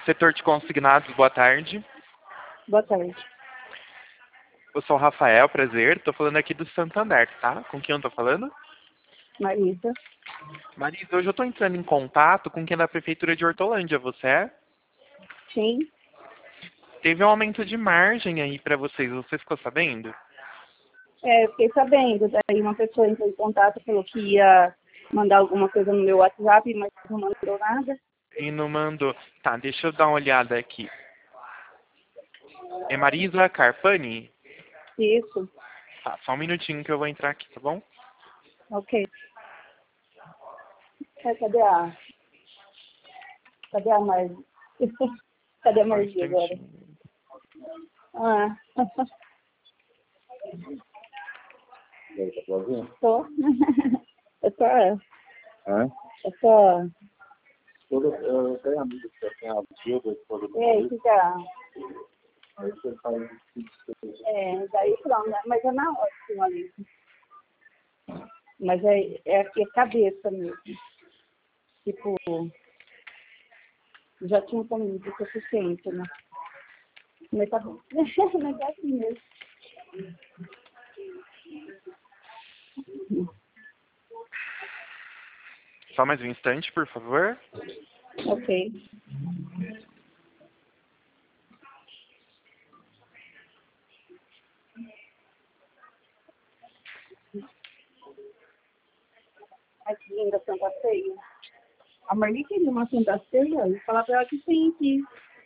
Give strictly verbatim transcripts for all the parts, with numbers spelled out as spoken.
Setor de consignados, boa tarde. Boa tarde. Eu sou o Rafael, prazer. Tô falando aqui do Santander, tá? Com quem eu tô falando? Marisa. Marisa, hoje eu tô entrando em contato com quem é da Prefeitura de Hortolândia, você é? Sim. Teve um aumento de margem aí pra vocês, você ficou sabendo? É, eu fiquei sabendo. Daí uma pessoa entrou em contato, falou que ia mandar alguma coisa no meu WhatsApp, mas não mandou nada. E não mandou. Tá, deixa eu dar uma olhada aqui. É Marisa Carpani? Isso. Tá, só um minutinho que eu vou entrar aqui, tá bom? Ok. É, cadê a... Cadê a Marisa? Cadê a Só um Marisa agora? instantinho. Ah. E aí, tá sozinho? Tô. Eu tô... É? Eu tô... Todo, eu tenho amigos que tem a Gilda, esposa do E aí, Maurício, fica... aí você faz isso. É, daí pronto. Mas é na ótima ali. Mas é, é aqui a cabeça mesmo. Tipo... Já tinha comido o suficiente, né? Mas tá bom. Mas é assim mesmo. Só mais um instante, por favor. Ok. Ai, que linda Santa Ceia. A Marli queria uma Santa Ceia e falar pra ela que tem aqui.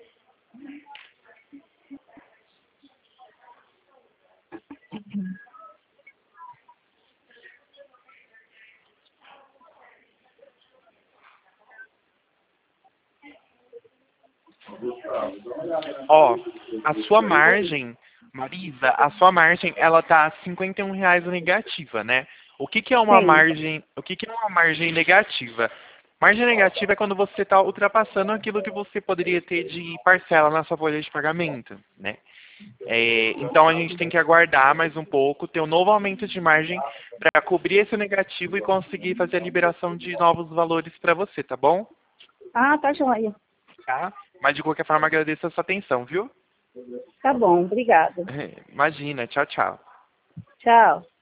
Ó, a sua margem, Marisa, a sua margem, ela tá cinquenta e um reais negativa, né? O que que é uma Tem. margem, o que que é uma margem negativa? Margem negativa é quando você está ultrapassando aquilo que você poderia ter de parcela na sua folha de pagamento, né? É, então a gente tem que aguardar mais um pouco, ter um novo aumento de margem para cobrir esse negativo e conseguir fazer a liberação de novos valores para você, tá bom? Ah, tá joia. Tá? Mas de qualquer forma agradeço a sua atenção, viu? Tá bom, obrigada. Imagina, tchau, tchau. Tchau.